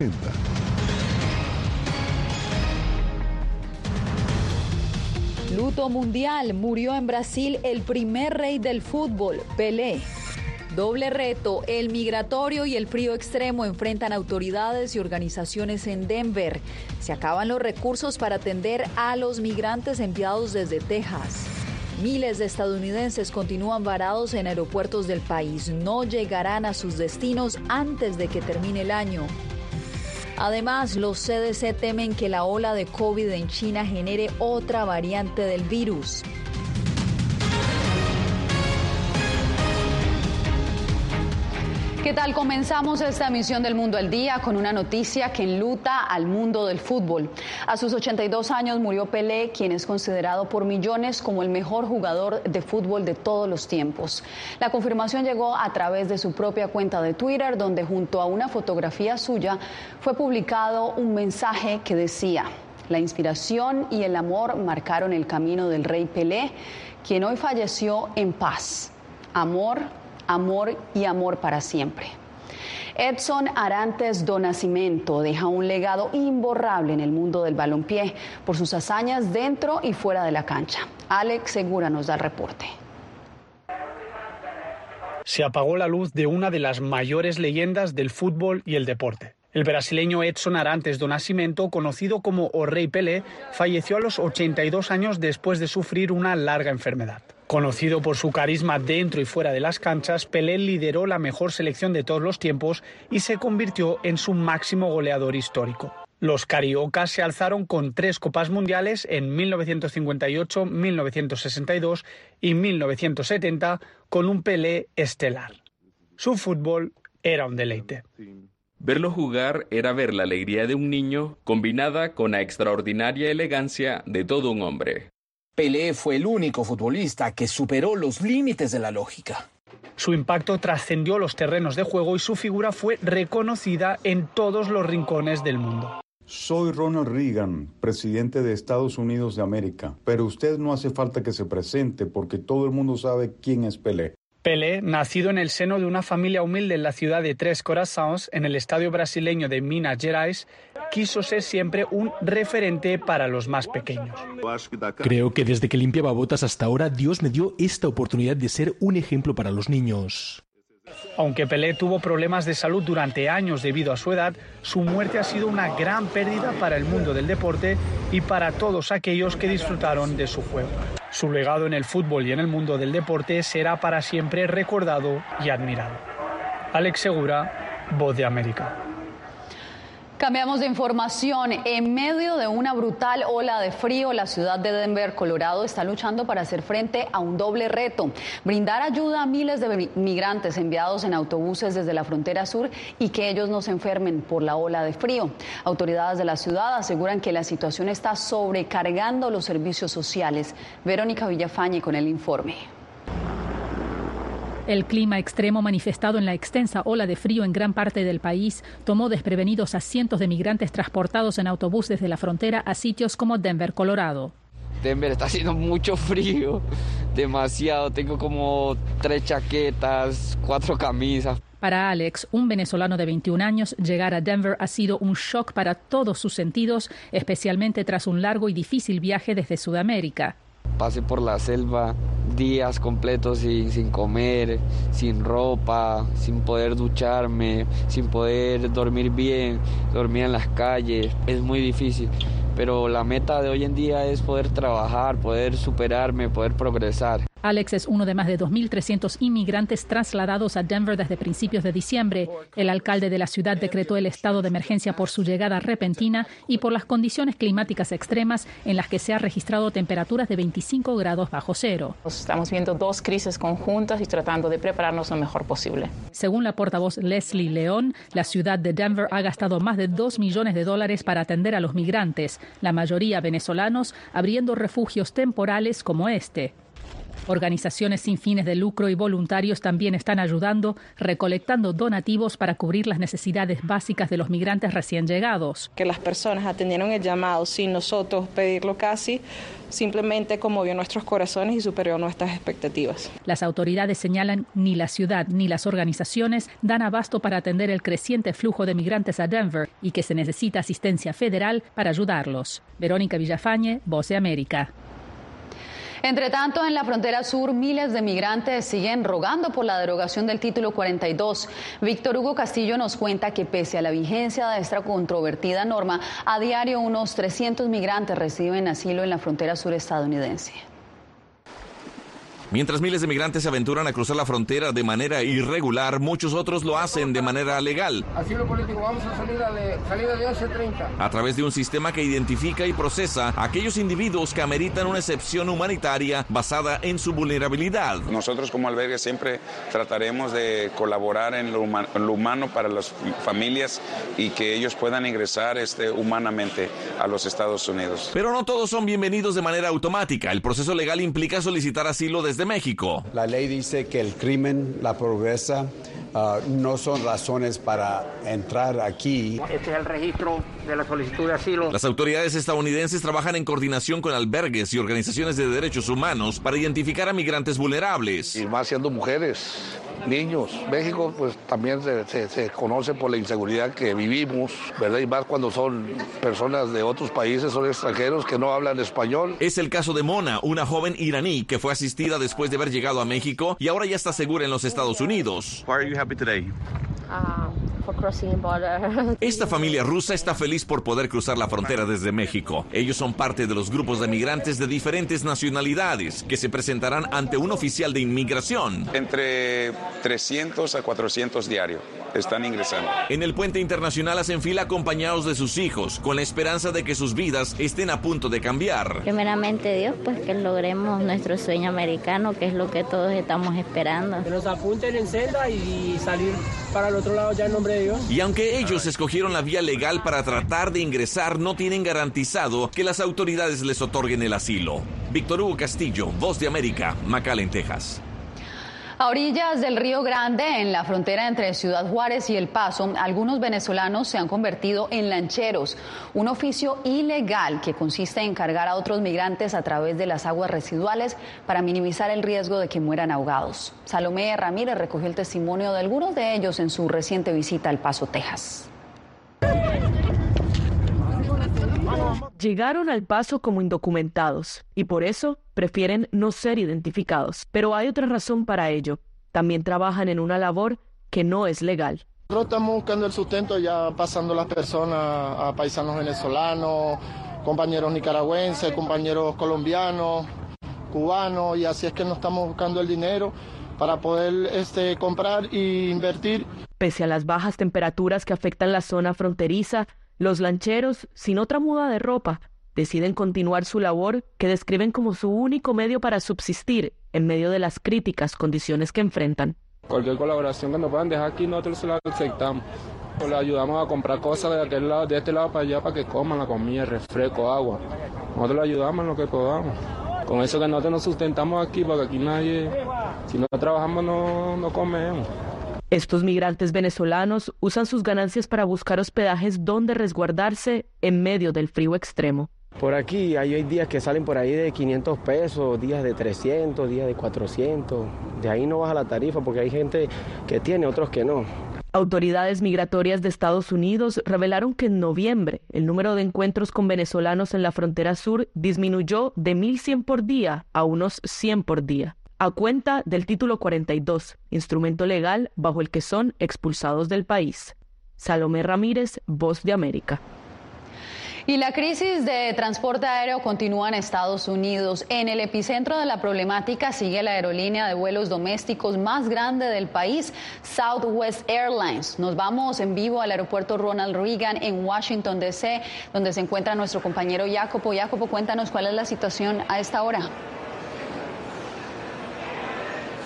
Luto mundial, murió en Brasil el primer rey del fútbol, Pelé. Doble reto, el migratorio y el frío extremo enfrentan autoridades y organizaciones en Denver. Se acaban los recursos para atender a los migrantes enviados desde Texas. Miles de estadounidenses continúan varados en aeropuertos del país. No llegarán a sus destinos antes de que termine el año. Además, los CDC temen que la ola de COVID en China genere otra variante del virus. ¿Qué tal? Comenzamos esta emisión del Mundo al Día con una noticia que enluta al mundo del fútbol. A sus 82 años murió Pelé, quien es considerado por millones como el mejor jugador de fútbol de todos los tiempos. La confirmación llegó a través de su propia cuenta de Twitter, donde junto a una fotografía suya fue publicado un mensaje que decía: la inspiración y el amor marcaron el camino del rey Pelé, quien hoy falleció en paz. Amor, amor y amor para siempre. Edson Arantes do Nascimento deja un legado imborrable en el mundo del balompié por sus hazañas dentro y fuera de la cancha. Alex Segura nos da el reporte. Se apagó la luz de una de las mayores leyendas del fútbol y el deporte. El brasileño Edson Arantes do Nascimento, conocido como O Rei Pelé, falleció a los 82 años después de sufrir una larga enfermedad. Conocido por su carisma dentro y fuera de las canchas, Pelé lideró la mejor selección de todos los tiempos y se convirtió en su máximo goleador histórico. Los cariocas se alzaron con 3 Copas Mundiales en 1958, 1962 y 1970 con un Pelé estelar. Su fútbol era un deleite. Verlo jugar era ver la alegría de un niño combinada con la extraordinaria elegancia de todo un hombre. Pelé fue el único futbolista que superó los límites de la lógica. Su impacto trascendió los terrenos de juego y su figura fue reconocida en todos los rincones del mundo. Soy Ronald Reagan, presidente de Estados Unidos de América, pero usted no hace falta que se presente porque todo el mundo sabe quién es Pelé. Pelé, nacido en el seno de una familia humilde en la ciudad de Tres Corações, en el estadio brasileño de Minas Gerais, quiso ser siempre un referente para los más pequeños. Creo que desde que limpiaba botas hasta ahora, Dios me dio esta oportunidad de ser un ejemplo para los niños. Aunque Pelé tuvo problemas de salud durante años debido a su edad, su muerte ha sido una gran pérdida para el mundo del deporte y para todos aquellos que disfrutaron de su juego. Su legado en el fútbol y en el mundo del deporte será para siempre recordado y admirado. Alex Segura, Voz de América. Cambiamos de información. En medio de una brutal ola de frío, la ciudad de Denver, Colorado, está luchando para hacer frente a un doble reto: brindar ayuda a miles de migrantes enviados en autobuses desde la frontera sur y que ellos no se enfermen por la ola de frío. Autoridades de la ciudad aseguran que la situación está sobrecargando los servicios sociales. Verónica Villafañe con el informe. El clima extremo manifestado en la extensa ola de frío en gran parte del país tomó desprevenidos a cientos de migrantes transportados en autobuses de la frontera a sitios como Denver, Colorado. Denver está haciendo mucho frío, demasiado. Tengo como 3 chaquetas, 4 camisas. Para Alex, un venezolano de 21 años, llegar a Denver ha sido un shock para todos sus sentidos, especialmente tras un largo y difícil viaje desde Sudamérica. Pasé por la selva días completos sin comer, sin ropa, sin poder ducharme, sin poder dormir bien, dormía en las calles. Es muy difícil, pero la meta de hoy en día es poder trabajar, poder superarme, poder progresar. Alex es uno de más de 2.300 inmigrantes trasladados a Denver desde principios de diciembre. El alcalde de la ciudad decretó el estado de emergencia por su llegada repentina y por las condiciones climáticas extremas en las que se han registrado temperaturas de 25 grados bajo cero. Estamos viendo 2 crisis conjuntas y tratando de prepararnos lo mejor posible. Según la portavoz Leslie León, la ciudad de Denver ha gastado más de $2 millones para atender a los migrantes, la mayoría venezolanos, abriendo refugios temporales como este. Organizaciones sin fines de lucro y voluntarios también están ayudando, recolectando donativos para cubrir las necesidades básicas de los migrantes recién llegados. Que las personas atendieron el llamado sin nosotros pedirlo casi, simplemente conmovió nuestros corazones y superó nuestras expectativas. Las autoridades señalan ni la ciudad ni las organizaciones dan abasto para atender el creciente flujo de migrantes a Denver y que se necesita asistencia federal para ayudarlos. Verónica Villafañe, Voz de América. Entre tanto, en la frontera sur, miles de migrantes siguen rogando por la derogación del Título 42. Víctor Hugo Castillo nos cuenta que pese a la vigencia de esta controvertida norma, a diario unos 300 migrantes reciben asilo en la frontera sur estadounidense. Mientras miles de migrantes se aventuran a cruzar la frontera de manera irregular, muchos otros lo hacen de manera legal. Asilo político, vamos a salida de 11:30. A través de un sistema que identifica y procesa a aquellos individuos que ameritan una excepción humanitaria basada en su vulnerabilidad. Nosotros como albergue siempre trataremos de colaborar en lo humano para las familias y que ellos puedan ingresar humanamente a los Estados Unidos. Pero no todos son bienvenidos de manera automática. El proceso legal implica solicitar asilo desde México. La ley dice que el crimen, la pobreza, no son razones para entrar aquí. Este es el registro de la solicitud de asilo. Las autoridades estadounidenses trabajan en coordinación con albergues y organizaciones de derechos humanos para identificar a migrantes vulnerables. Y más siendo mujeres, niños. México pues también se conoce por la inseguridad que vivimos, ¿verdad? Y más cuando son personas de otros países, son extranjeros que no hablan español. Es el caso de Mona, una joven iraní que fue asistida después de haber llegado a México y ahora ya está segura en los Estados Unidos. Why are you happy today? Esta familia rusa está feliz por poder cruzar la frontera desde México. Ellos son parte de los grupos de migrantes de diferentes nacionalidades que se presentarán ante un oficial de inmigración. Entre 300 a 400 diarios están ingresando. En el puente internacional hacen fila acompañados de sus hijos, con la esperanza de que sus vidas estén a punto de cambiar. Primeramente Dios, pues que logremos nuestro sueño americano, que es lo que todos estamos esperando. Que nos apunten en celda y salir para el otro lado ya en nombre de Dios. Y aunque ellos escogieron la vía legal para tratar de ingresar, no tienen garantizado que las autoridades les otorguen el asilo. Víctor Hugo Castillo, Voz de América, McAllen, Texas. A orillas del Río Grande, en la frontera entre Ciudad Juárez y El Paso, algunos venezolanos se han convertido en lancheros, un oficio ilegal que consiste en cargar a otros migrantes a través de las aguas residuales para minimizar el riesgo de que mueran ahogados. Salomé Ramírez recogió el testimonio de algunos de ellos en su reciente visita a El Paso, Texas. Llegaron al Paso como indocumentados y por eso prefieren no ser identificados. Pero hay otra razón para ello. También trabajan en una labor que no es legal. Nosotros estamos buscando el sustento, ya pasando las personas a paisanos venezolanos, compañeros nicaragüenses, compañeros colombianos, cubanos, y así es que nos estamos buscando el dinero para poder comprar e invertir. Pese a las bajas temperaturas que afectan la zona fronteriza, los lancheros, sin otra muda de ropa, deciden continuar su labor que describen como su único medio para subsistir en medio de las críticas condiciones que enfrentan. Cualquier colaboración que nos puedan dejar aquí, nosotros se la aceptamos. Le ayudamos a comprar cosas de aquel lado, de este lado para allá, para que coman la comida, refresco, agua. Nosotros le ayudamos en lo que podamos. Con eso que nosotros nos sustentamos aquí, porque aquí nadie, si no trabajamos, no comemos. Estos migrantes venezolanos usan sus ganancias para buscar hospedajes donde resguardarse en medio del frío extremo. Por aquí hay días que salen por ahí de 500 pesos, días de 300, días de 400. De ahí no baja la tarifa porque hay gente que tiene, otros que no. Autoridades migratorias de Estados Unidos revelaron que en noviembre el número de encuentros con venezolanos en la frontera sur disminuyó de 1.100 por día a unos 100 por día, a cuenta del Título 42, instrumento legal bajo el que son expulsados del país. Salomé Ramírez, Voz de América. Y la crisis de transporte aéreo continúa en Estados Unidos. En el epicentro de la problemática sigue la aerolínea de vuelos domésticos más grande del país, Southwest Airlines. Nos vamos en vivo al aeropuerto Ronald Reagan en Washington, D.C., donde se encuentra nuestro compañero Jacopo. Jacopo, cuéntanos cuál es la situación a esta hora.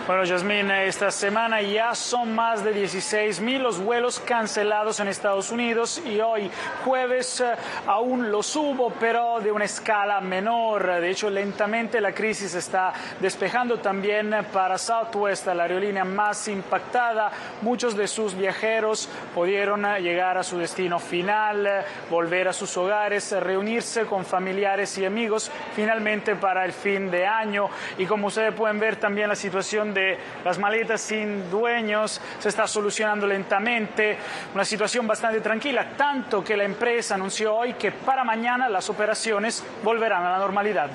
Bueno, Yasmín, esta semana ya son más de 16.000 los vuelos cancelados en Estados Unidos y hoy jueves aún los hubo, pero de una escala menor. De hecho, lentamente la crisis está despejando también para Southwest, la aerolínea más impactada. Muchos de sus viajeros pudieron llegar a su destino final, volver a sus hogares, reunirse con familiares y amigos finalmente para el fin de año. Y como ustedes pueden ver, también la situación de las maletas sin dueños se está solucionando lentamente, una situación bastante tranquila, tanto que la empresa anunció hoy que para mañana las operaciones volverán a la normalidad.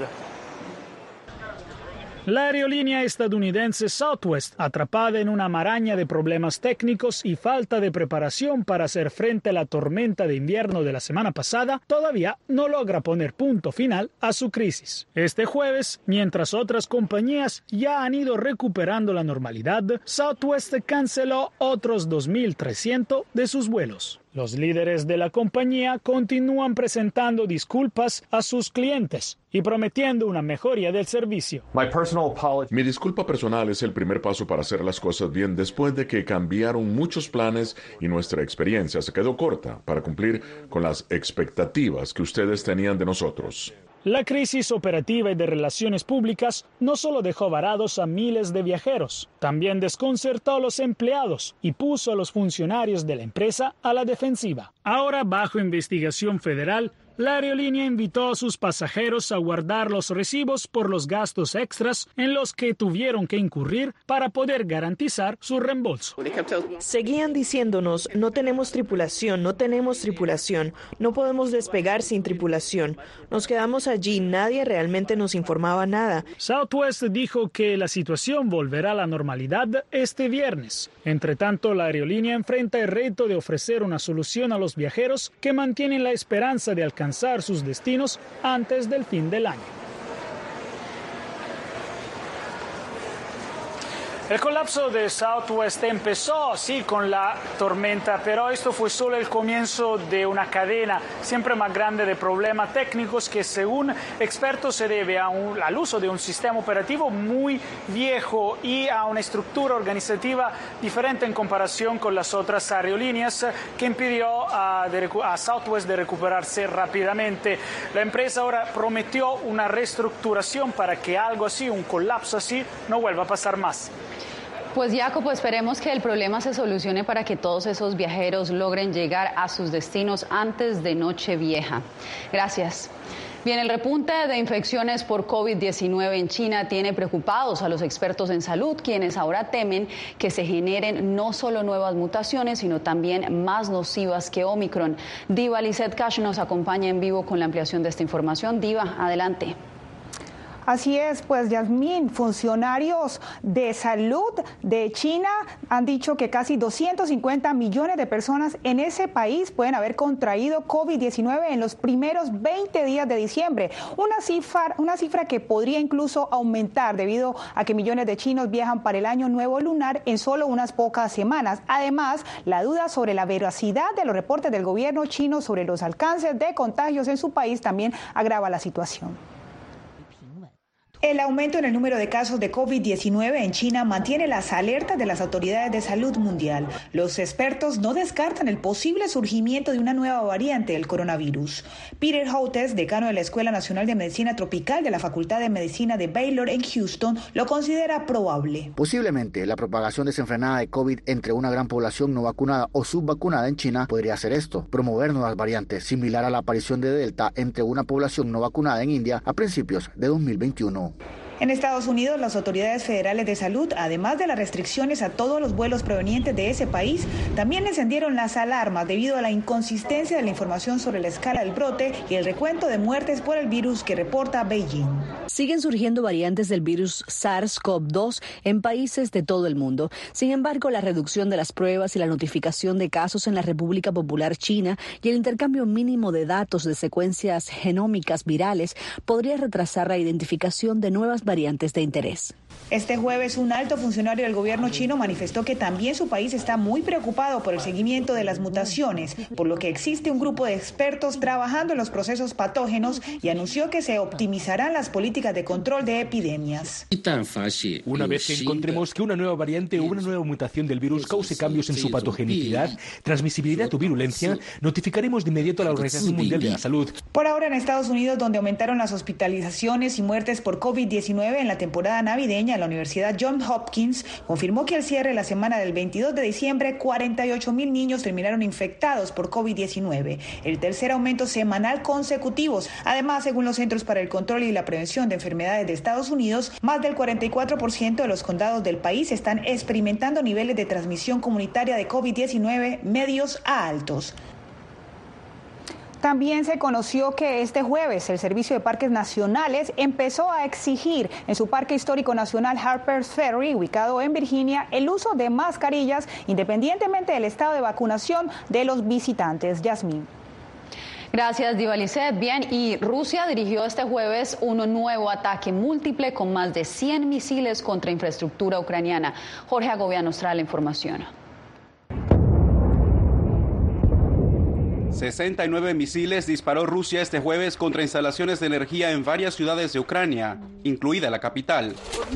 La aerolínea estadounidense Southwest, atrapada en una maraña de problemas técnicos y falta de preparación para hacer frente a la tormenta de invierno de la semana pasada, todavía no logra poner punto final a su crisis. Este jueves, mientras otras compañías ya han ido recuperando la normalidad, Southwest canceló otros 2.300 de sus vuelos. Los líderes de la compañía continúan presentando disculpas a sus clientes y prometiendo una mejoría del servicio. Mi disculpa personal es el primer paso para hacer las cosas bien después de que cambiaron muchos planes y nuestra experiencia se quedó corta para cumplir con las expectativas que ustedes tenían de nosotros. La crisis operativa y de relaciones públicas no solo dejó varados a miles de viajeros, también desconcertó a los empleados y puso a los funcionarios de la empresa a la defensiva. Ahora, bajo investigación federal, la aerolínea invitó a sus pasajeros a guardar los recibos por los gastos extras en los que tuvieron que incurrir para poder garantizar su reembolso. Seguían diciéndonos, no tenemos tripulación, no podemos despegar sin tripulación. Nos quedamos allí, nadie realmente nos informaba nada. Southwest dijo que la situación volverá a la normalidad este viernes. Entre tanto, la aerolínea enfrenta el reto de ofrecer una solución a los viajeros que mantienen la esperanza de alcanzar sus destinos antes del fin del año. El colapso de Southwest empezó, sí, con la tormenta, pero esto fue solo el comienzo de una cadena siempre más grande de problemas técnicos que, según expertos, se debe al uso de un sistema operativo muy viejo y a una estructura organizativa diferente en comparación con las otras aerolíneas que impidió a Southwest de recuperarse rápidamente. La empresa ahora prometió una reestructuración para que algo así, un colapso así, no vuelva a pasar más. Pues Jacopo, esperemos que el problema se solucione para que todos esos viajeros logren llegar a sus destinos antes de Nochevieja. Gracias. Bien, el repunte de infecciones por COVID-19 en China tiene preocupados a los expertos en salud, quienes ahora temen que se generen no solo nuevas mutaciones, sino también más nocivas que Omicron. Diva Lizeth Cash nos acompaña en vivo con la ampliación de esta información. Diva, adelante. Así es, pues Yasmín, funcionarios de salud de China han dicho que casi 250 millones de personas en ese país pueden haber contraído COVID-19 en los primeros 20 días de diciembre, una cifra que podría incluso aumentar debido a que millones de chinos viajan para el año nuevo lunar en solo unas pocas semanas. Además, la duda sobre la veracidad de los reportes del gobierno chino sobre los alcances de contagios en su país también agrava la situación. El aumento en el número de casos de COVID-19 en China mantiene las alertas de las autoridades de salud mundial. Los expertos no descartan el posible surgimiento de una nueva variante del coronavirus. Peter Hotez, decano de la Escuela Nacional de Medicina Tropical de la Facultad de Medicina de Baylor en Houston, lo considera probable. Posiblemente la propagación desenfrenada de COVID entre una gran población no vacunada o subvacunada en China podría hacer esto, promover nuevas variantes, similar a la aparición de Delta entre una población no vacunada en India a principios de 2021. En Estados Unidos, las autoridades federales de salud, además de las restricciones a todos los vuelos provenientes de ese país, también encendieron las alarmas debido a la inconsistencia de la información sobre la escala del brote y el recuento de muertes por el virus que reporta Beijing. Siguen surgiendo variantes del virus SARS-CoV-2 en países de todo el mundo. Sin embargo, la reducción de las pruebas y la notificación de casos en la República Popular China y el intercambio mínimo de datos de secuencias genómicas virales podría retrasar la identificación de nuevas variantes variantes de interés. Este jueves, un alto funcionario del gobierno chino manifestó que también su país está muy preocupado por el seguimiento de las mutaciones, por lo que existe un grupo de expertos trabajando en los procesos patógenos y anunció que se optimizarán las políticas de control de epidemias. Una vez que encontremos que una nueva variante o una nueva mutación del virus cause cambios en su patogenicidad, transmisibilidad o virulencia, notificaremos de inmediato a la Organización Mundial de la Salud. Por ahora, en Estados Unidos, donde aumentaron las hospitalizaciones y muertes por COVID-19 en la temporada navideña, la Universidad Johns Hopkins confirmó que al cierre de la semana del 22 de diciembre, 48,000 niños terminaron infectados por COVID-19, el tercer aumento semanal consecutivo. Además, según los Centros para el Control y la Prevención de Enfermedades de Estados Unidos, más del 44% de los condados del país están experimentando niveles de transmisión comunitaria de COVID-19 medios a altos. También se conoció que este jueves el Servicio de Parques Nacionales empezó a exigir en su Parque Histórico Nacional Harpers Ferry, ubicado en Virginia, el uso de mascarillas independientemente del estado de vacunación de los visitantes. Yasmín. Gracias, Diva Lisset. Bien, y Rusia dirigió este jueves un nuevo ataque múltiple con más de 100 misiles contra infraestructura ucraniana. Jorge Agobián nos trae la información. 69 misiles disparó Rusia este jueves contra instalaciones de energía en varias ciudades de Ucrania, incluida la capital.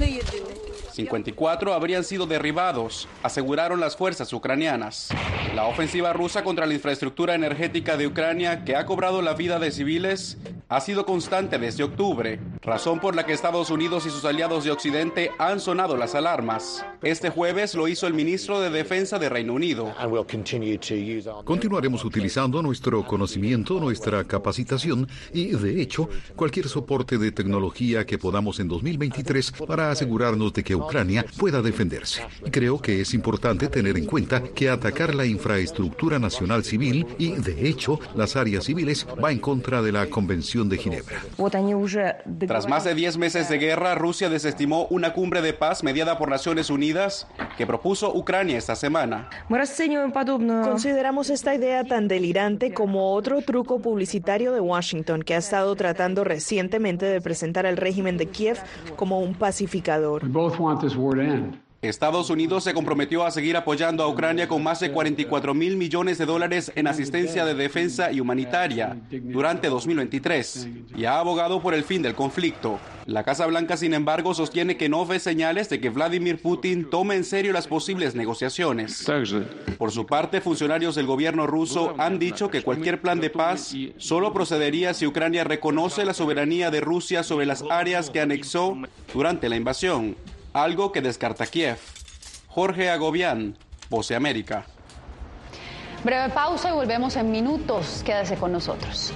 54 habrían sido derribados, aseguraron las fuerzas ucranianas. La ofensiva rusa contra la infraestructura energética de Ucrania, que ha cobrado la vida de civiles, ha sido constante desde octubre, razón por la que Estados Unidos y sus aliados de Occidente han sonado las alarmas. Este jueves lo hizo el ministro de Defensa de Reino Unido. Continuaremos utilizando nuestro conocimiento, nuestra capacitación y, de hecho, cualquier soporte de tecnología que podamos en 2023 para asegurarnos de que Ucrania pueda defenderse. Creo que es importante tener en cuenta que atacar la infraestructura nacional civil y, de hecho, las áreas civiles va en contra de la Convención de Ginebra. Tras más de 10 meses de guerra, Rusia desestimó una cumbre de paz mediada por Naciones Unidas que propuso Ucrania esta semana. Consideramos esta idea tan delirante como otro truco publicitario de Washington que ha estado tratando recientemente de presentar al régimen de Kiev como un pacificador. Estados Unidos se comprometió a seguir apoyando a Ucrania con más de $44,000 millones en asistencia de defensa y humanitaria durante 2023 y ha abogado por el fin del conflicto. La Casa Blanca, sin embargo, sostiene que no ve señales de que Vladimir Putin tome en serio las posibles negociaciones. Por su parte, funcionarios del gobierno ruso han dicho que cualquier plan de paz solo procedería si Ucrania reconoce la soberanía de Rusia sobre las áreas que anexó durante la invasión, algo que descarta Kiev. Jorge Agobián, Voz de América. Breve pausa y volvemos en minutos. Quédese con nosotros.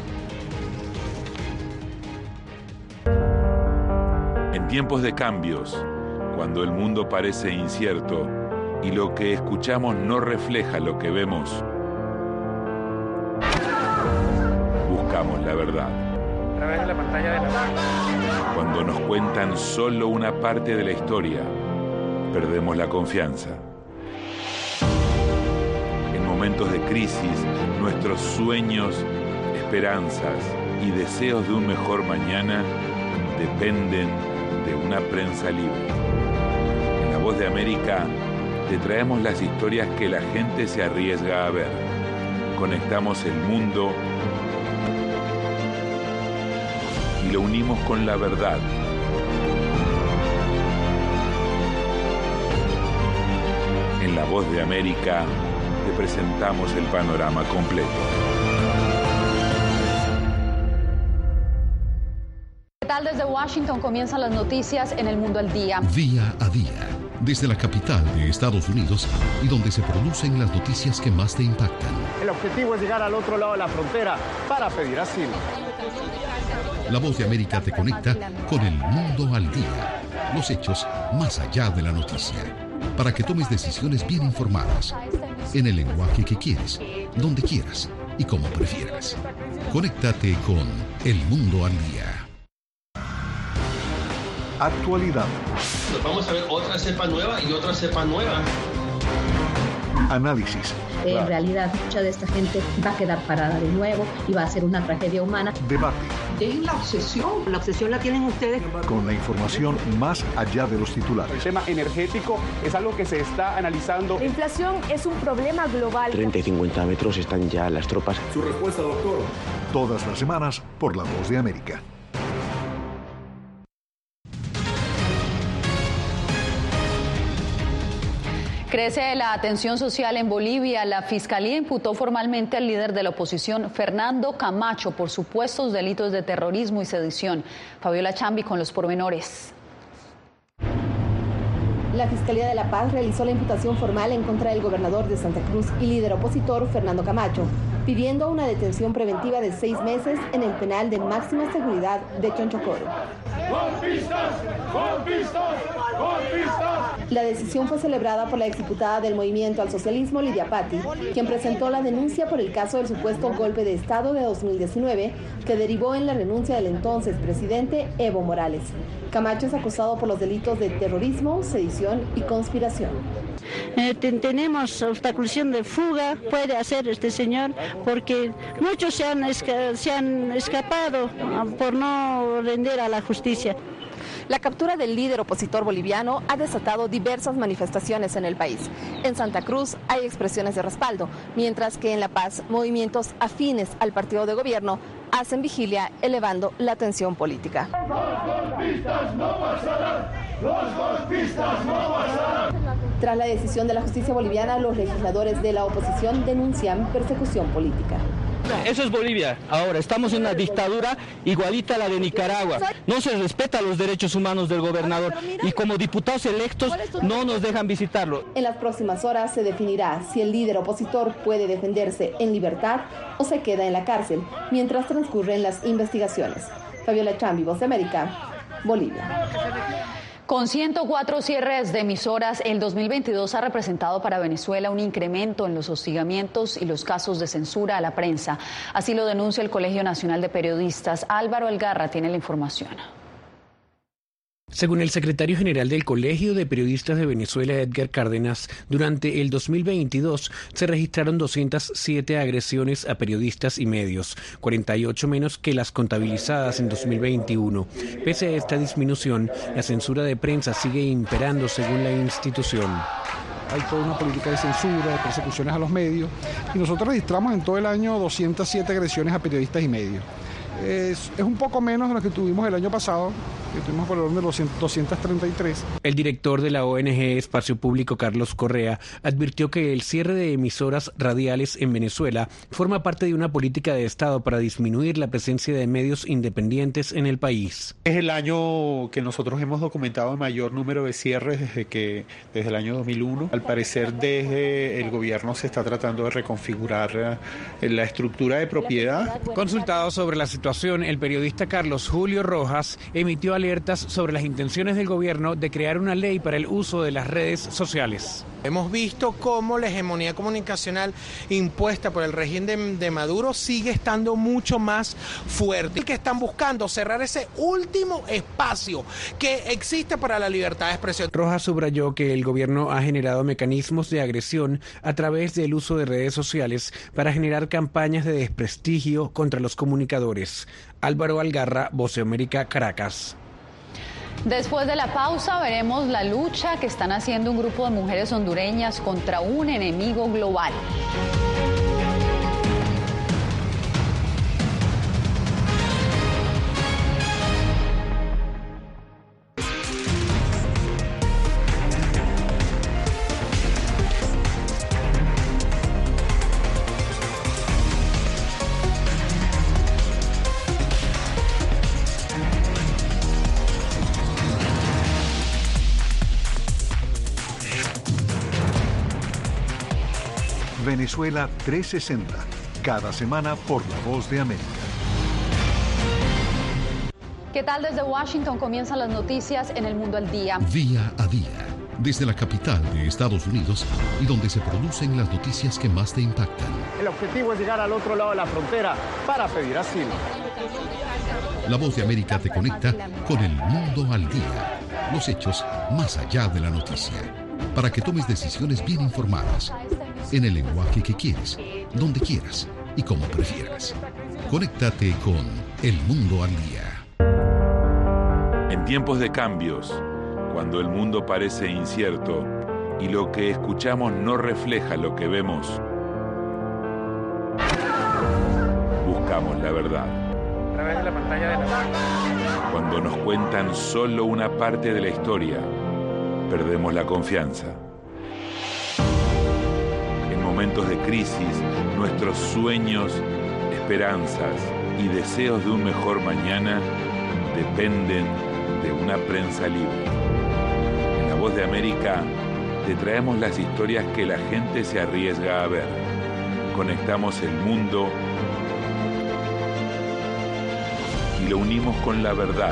En tiempos de cambios, cuando el mundo parece incierto y lo que escuchamos no refleja lo que vemos, buscamos la verdad. A través de la pantalla de la... Cuando nos cuentan solo una parte de la historia, perdemos la confianza. En momentos de crisis, nuestros sueños, esperanzas y deseos de un mejor mañana dependen de una prensa libre. En La Voz de América te traemos las historias que la gente se arriesga a ver. Conectamos el mundo y lo unimos con la verdad. En La Voz de América te presentamos el panorama completo. ¿Qué tal? Desde Washington comienzan las noticias en El Mundo al Día. Día a día, desde la capital de Estados Unidos y donde se producen las noticias que más te impactan. El objetivo es llegar al otro lado de la frontera para pedir asilo. La Voz de América te conecta con El Mundo al Día. Los hechos más allá de la noticia. Para que tomes decisiones bien informadas. En el lenguaje que quieres, donde quieras y como prefieras. Conéctate con El Mundo al Día. Actualidad. Nos vamos a ver otra cepa nueva y otra cepa nueva. Análisis. En realidad, mucha de esta gente va a quedar parada de nuevo y va a ser una tragedia humana. Debate. Dejen la obsesión. La obsesión la tienen ustedes. Con la información más allá de los titulares. El tema energético es algo que se está analizando. La inflación es un problema global. 30 y 50 metros están ya las tropas. Su respuesta, doctor. Todas las semanas por La Voz de América. Crece la tensión social en Bolivia. La Fiscalía imputó formalmente al líder de la oposición, Fernando Camacho, por supuestos delitos de terrorismo y sedición. Fabiola Chambi con los pormenores. La Fiscalía de La Paz realizó la imputación formal en contra del gobernador de Santa Cruz y líder opositor, Fernando Camacho, pidiendo una detención preventiva de 6 meses en el penal de máxima seguridad de Chonchocoro. ¡Golpistas! ¡Golpistas! ¡Golpistas! La decisión fue celebrada por la exdiputada del Movimiento al Socialismo, Lidia Patti, quien presentó la denuncia por el caso del supuesto golpe de Estado de 2019, que derivó en la renuncia del entonces presidente Evo Morales. Camacho es acusado por los delitos de terrorismo, sedición y conspiración. Tenemos obstaculización de fuga, puede hacer este señor, porque muchos se han escapado por no rendir a la justicia. La captura del líder opositor boliviano ha desatado diversas manifestaciones en el país. En Santa Cruz hay expresiones de respaldo, mientras que en La Paz, movimientos afines al partido de gobierno hacen vigilia, elevando la tensión política. ¡Los golpistas no pasarán! ¡Los golpistas no pasarán! Tras la decisión de la justicia boliviana, los legisladores de la oposición denuncian persecución política. Eso es Bolivia. Ahora estamos en una dictadura igualita a la de Nicaragua. No se respeta los derechos humanos del gobernador y como diputados electos no nos dejan visitarlo. En las próximas horas se definirá si el líder opositor puede defenderse en libertad o se queda en la cárcel mientras transcurren las investigaciones. Fabiola Chambi, Voz de América, Bolivia. Con 104 cierres de emisoras, el 2022 ha representado para Venezuela un incremento en los hostigamientos y los casos de censura a la prensa. Así lo denuncia el Colegio Nacional de Periodistas. Álvaro Algarra tiene la información. Según el secretario general del Colegio de Periodistas de Venezuela, Edgar Cárdenas, durante el 2022 se registraron 207 agresiones a periodistas y medios, 48 menos que las contabilizadas en 2021. Pese a esta disminución, la censura de prensa sigue imperando según la institución. Hay toda una política de censura, de persecuciones a los medios, y nosotros registramos en todo el año 207 agresiones a periodistas y medios. Es un poco menos de lo que tuvimos el año pasado, que tuvimos por el orden de los 233. El director de la ONG Espacio Público, Carlos Correa, advirtió que el cierre de emisoras radiales en Venezuela forma parte de una política de Estado para disminuir la presencia de medios independientes en el país. Es el año que nosotros hemos documentado el mayor número de cierres desde el año 2001. Al parecer, desde el gobierno se está tratando de reconfigurar la estructura de propiedad. Consultado sobre la situación, el periodista Carlos Julio Rojas emitió alertas sobre las intenciones del gobierno de crear una ley para el uso de las redes sociales. Hemos visto cómo la hegemonía comunicacional impuesta por el régimen de Maduro sigue estando mucho más fuerte. Que están buscando cerrar ese último espacio que existe para la libertad de expresión. Rojas subrayó que el gobierno ha generado mecanismos de agresión a través del uso de redes sociales para generar campañas de desprestigio contra los comunicadores. Álvaro Algarra, Voz de América, Caracas. Después de la pausa veremos la lucha que están haciendo un grupo de mujeres hondureñas contra un enemigo global. Venezuela 360, cada semana por La Voz de América. ¿Qué tal? Desde Washington comienzan las noticias en El Mundo al Día. Día a día, desde la capital de Estados Unidos y donde se producen las noticias que más te impactan. El objetivo es llegar al otro lado de la frontera para pedir asilo. La Voz de América te conecta con El Mundo al Día, los hechos más allá de la noticia, para que tomes decisiones bien informadas. en el lenguaje que quieres, donde quieras y como prefieras. Conéctate con El Mundo al Día. En tiempos de cambios, cuando el mundo parece incierto y lo que escuchamos no refleja lo que vemos, buscamos la verdad. A través de la pantalla de la... Cuando nos cuentan solo una parte de la historia, perdemos la confianza. En momentos de crisis, nuestros sueños, esperanzas y deseos de un mejor mañana dependen de una prensa libre. En La Voz de América te traemos las historias que la gente se arriesga a ver. Conectamos el mundo y lo unimos con la verdad.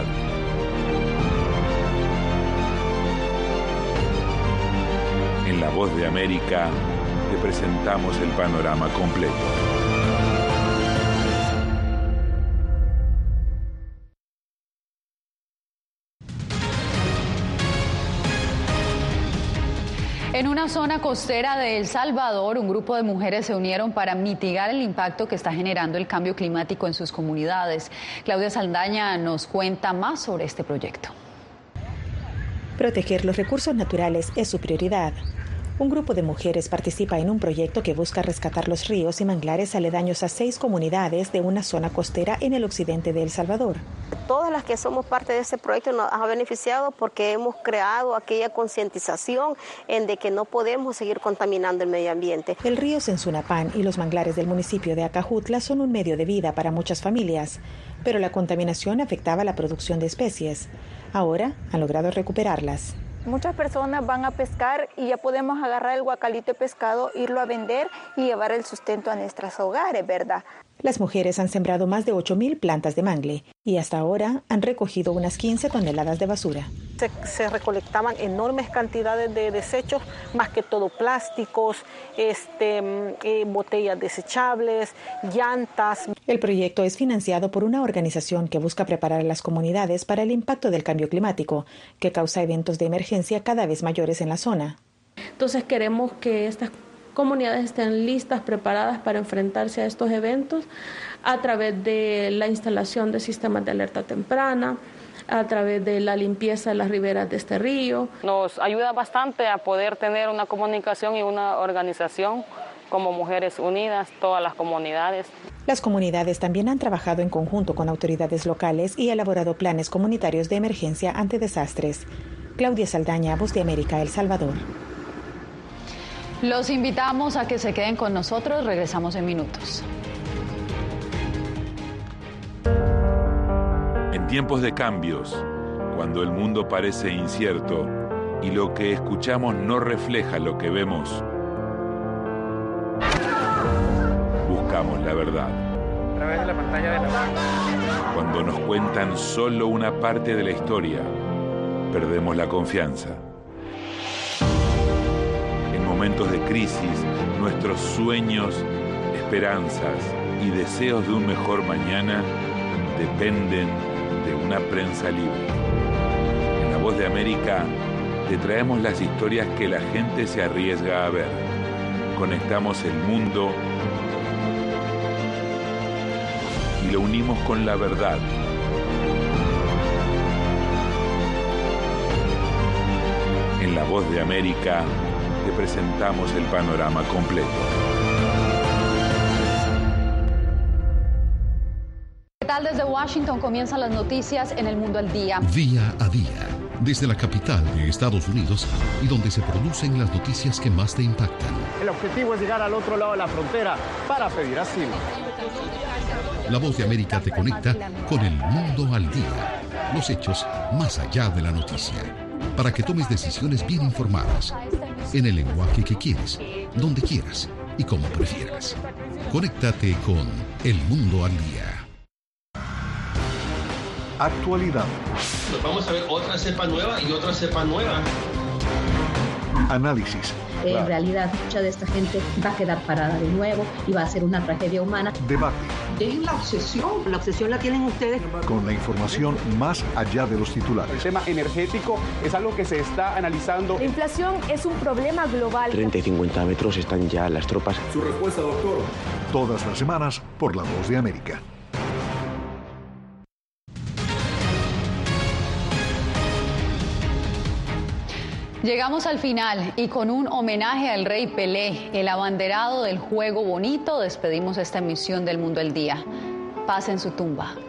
En La Voz de América te presentamos el panorama completo. En una zona costera de El Salvador, un grupo de mujeres se unieron para mitigar el impacto que está generando el cambio climático en sus comunidades. Claudia Saldaña nos cuenta más sobre este proyecto. Proteger los recursos naturales es su prioridad. Un grupo de mujeres participa en un proyecto que busca rescatar los ríos y manglares aledaños a 6 comunidades de una zona costera en el occidente de El Salvador. Todas las que somos parte de este proyecto nos ha beneficiado porque hemos creado aquella concientización en de que no podemos seguir contaminando el medio ambiente. El río Sensunapán y los manglares del municipio de Acajutla son un medio de vida para muchas familias, pero la contaminación afectaba la producción de especies. Ahora han logrado recuperarlas. Muchas personas van a pescar y ya podemos agarrar el guacalito de pescado, irlo a vender y llevar el sustento a nuestros hogares, ¿verdad? Las mujeres han sembrado más de 8.000 plantas de mangle y hasta ahora han recogido unas 15 toneladas de basura. Se recolectaban enormes cantidades de desechos, más que todo plásticos, botellas desechables, llantas. El proyecto es financiado por una organización que busca preparar a las comunidades para el impacto del cambio climático, que causa eventos de emergencia cada vez mayores en la zona. Entonces queremos que estas comunidades estén listas, preparadas para enfrentarse a estos eventos a través de la instalación de sistemas de alerta temprana, a través de la limpieza de las riberas de este río. Nos ayuda bastante a poder tener una comunicación y una organización como Mujeres Unidas, todas las comunidades. Las comunidades también han trabajado en conjunto con autoridades locales y elaborado planes comunitarios de emergencia ante desastres. Claudia Saldaña, Voz de América, El Salvador. Los invitamos a que se queden con nosotros. Regresamos en minutos. En tiempos de cambios, cuando el mundo parece incierto y lo que escuchamos no refleja lo que vemos, buscamos la verdad. A través de la pantalla de la... Cuando nos cuentan solo una parte de la historia, perdemos la confianza. En momentos de crisis, nuestros sueños, esperanzas y deseos de un mejor mañana dependen de una prensa libre. En La Voz de América te traemos las historias que la gente se arriesga a ver. Conectamos el mundo y lo unimos con la verdad. En La Voz de América te presentamos el panorama completo. ¿Qué tal? Desde Washington comienzan las noticias en El Mundo al Día. Día a día, desde la capital de Estados Unidos y donde se producen las noticias que más te impactan. El objetivo es llegar al otro lado de la frontera para pedir asilo. La Voz de América te conecta con El Mundo al Día, los hechos más allá de la noticia, para que tomes decisiones bien informadas, en el lenguaje que quieres, donde quieras y como prefieras. Conéctate con El Mundo al Día. Actualidad. Vamos a ver otra cepa nueva y otra cepa nueva. Análisis. En realidad, mucha de esta gente va a quedar parada de nuevo y va a ser una tragedia humana. Debate. Dejen la obsesión. La obsesión la tienen ustedes. Con la información más allá de los titulares. El tema energético es algo que se está analizando. La inflación es un problema global. 30 y 50 metros están ya las tropas. Su respuesta, doctor. Todas las semanas por La Voz de América. Llegamos al final y con un homenaje al rey Pelé, el abanderado del juego bonito, despedimos esta emisión del Mundo al Día. Paz en su tumba.